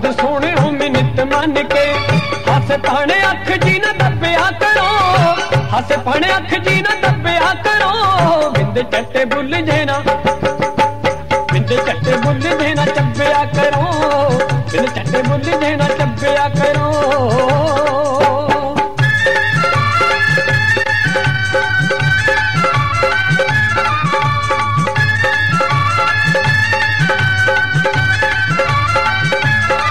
मर्द सोने हो मिनत मन के, हस पाने अख जी न दबिया करो, हस पाने अख जी न दबिया करो, बिंद चट्टे बुल जेना, बिंद चट्टे बुल जेना चब्बिया करो, बिंद चट्टे बुल जेना चब्बिया करो।